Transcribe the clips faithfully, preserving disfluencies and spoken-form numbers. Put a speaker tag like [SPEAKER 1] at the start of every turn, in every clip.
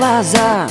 [SPEAKER 1] глаза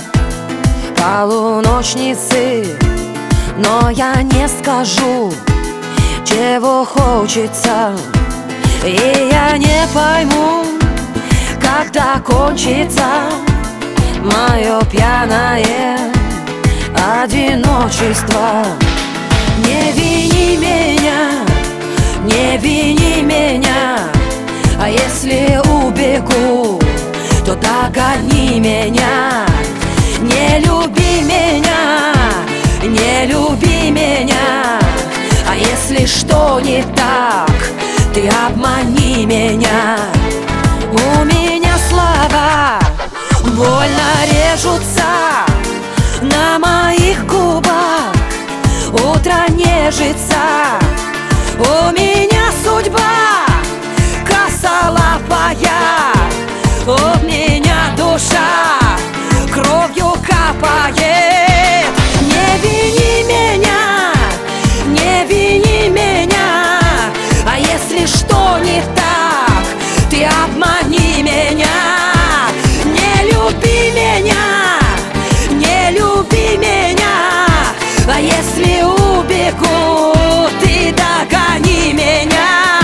[SPEAKER 1] полуночницы, но я не скажу, чего хочется. И я не пойму, когда кончится мое пьяное одиночество. Не вини меня, не вини меня, а если убегу, то догони меня. Не люби меня, не люби меня, а если что не так, ты обмани меня. У меня слова больно режутся на моих губах, утро нежится. У меня судьба косолапая, у меня душа кровью капает. Не вини меня, не вини меня, а если что не так, ты обмани меня. Не люби меня, не люби меня, а если убегу, ты догони меня.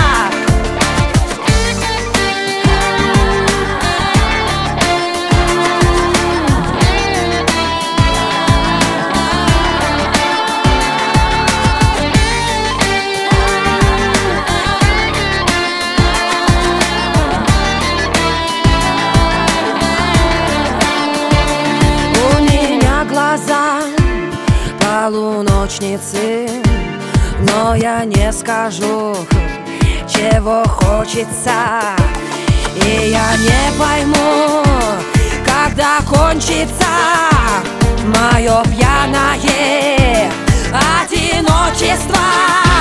[SPEAKER 1] Полуночницы, но я не скажу, чего хочется. И я не пойму, когда кончится мое пьяное одиночество.